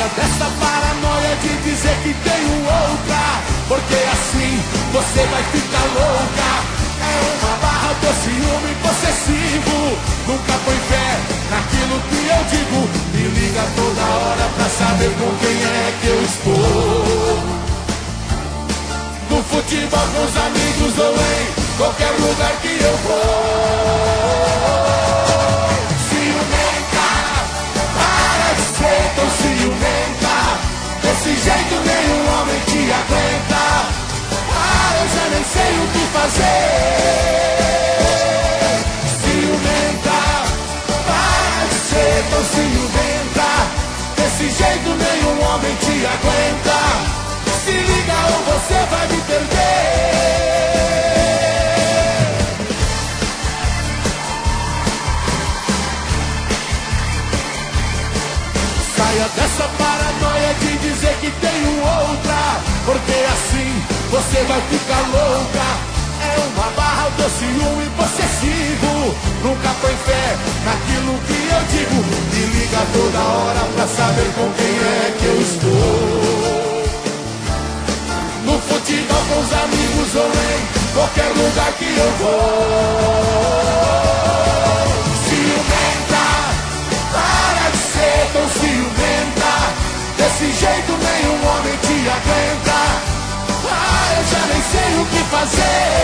Saia dessa paranoia de dizer que tenho outra, porque assim você vai ficar louca. É uma barra do ciúme possessivo. Nunca põe fé naquilo que eu digo. Me liga toda hora pra saber com quem é que eu estou. No futebol com os amigos ou em qualquer lugar que eu vou. Ciumenta, para de ser tão ciumenta. Desse jeito nenhum homem te aguenta. Ah, eu já nem sei o que fazer. Ciumenta, para de ser tão ciumenta. Desse jeito nenhum homem te aguenta. Se liga ou você vai me perder. Saia dessa paranoia de dizer que tenho outra, porque assim você vai ficar louca. É uma barra do ciúme possessivo. Nunca põe fé naquilo que eu digo. Me liga toda hora pra saber com quem é que eu estou. No futebol com os amigos ou em qualquer lugar que eu vou. Ciumenta, para de ser tão ciumenta. Desse jeito nenhum homem te aguenta. Ah, eu já nem sei o que fazer.